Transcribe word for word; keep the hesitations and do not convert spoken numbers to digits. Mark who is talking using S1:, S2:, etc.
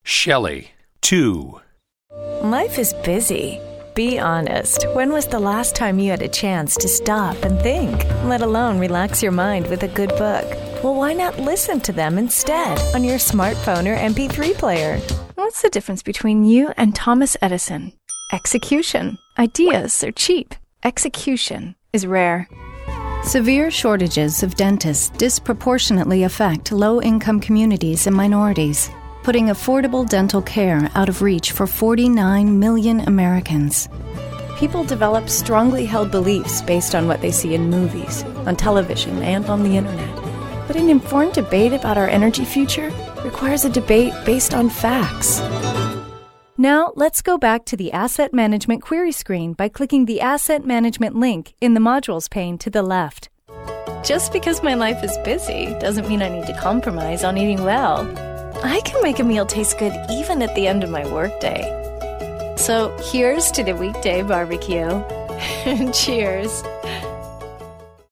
S1: Shelley. two.
S2: Life is busy. Be honest. When was the last time you had a chance to stop and think, let alone relax your mind with a good book? Well, why not listen to them instead on your smartphone or M P three player?
S3: What's the difference between you and Thomas Edison? Execution. Ideas are cheap. Execution is rare.
S4: Severe shortages of dentists disproportionately affect low-income communities and minorities, putting affordable dental care out of reach for forty-nine million Americans.
S3: People develop strongly held beliefs based on what they see in movies, on television, and on the internet. But an informed debate about our energy future requires a debate based on facts.
S2: Now, let's go back to the Asset Management query screen by clicking the Asset Management link in the Modules pane to the left. Just because my life is busy doesn't mean I need to compromise on eating well. I can make a meal taste good even at the end of my workday. So here's to the weekday barbecue. Cheers.